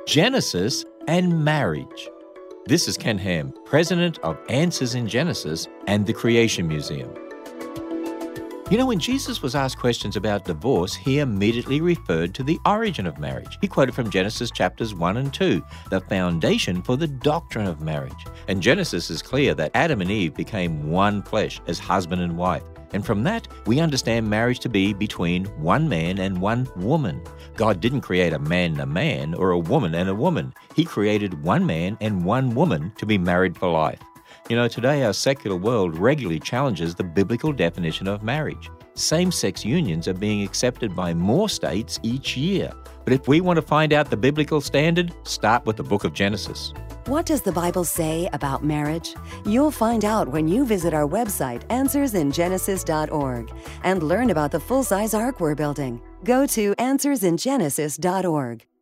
Genesis and marriage. This is Ken Ham, president of Answers in Genesis and the Creation Museum. You know, when Jesus was asked questions about divorce, he immediately referred to the origin of marriage. He quoted from Genesis chapters 1 and 2, the foundation for the doctrine of marriage. And Genesis is clear that Adam and Eve became one flesh as husband and wife. And from that, we understand marriage to be between one man and one woman. God didn't create a man and a man or a woman and a woman. He created one man and one woman to be married for life. You know, today our secular world regularly challenges the biblical definition of marriage. Same-sex unions are being accepted by more states each year. But if we want to find out the biblical standard, start with the book of Genesis. What does the Bible say about marriage? You'll find out when you visit our website, answersingenesis.org, and learn about the full-size ark we're building. Go to answersingenesis.org.